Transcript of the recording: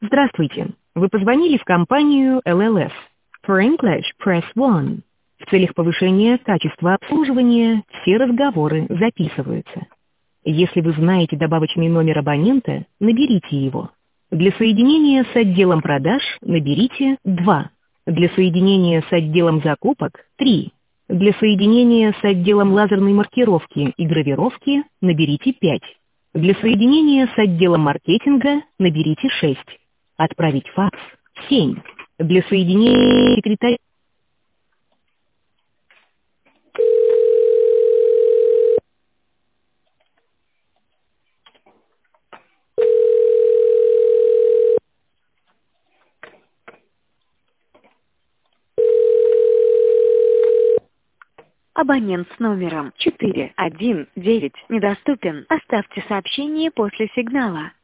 Здравствуйте. Вы позвонили в компанию LLS. For English, press 1. В целях повышения качества обслуживания все разговоры записываются. Если вы знаете добавочный номер абонента, наберите его. Для соединения с отделом продаж наберите 2. Для соединения с отделом закупок 3. Для соединения с отделом лазерной маркировки и гравировки наберите 5. Для соединения с отделом маркетинга наберите 6. Отправить факс 7. Для соединения секретаря... Абонент с номером 419 недоступен. Оставьте сообщение после сигнала.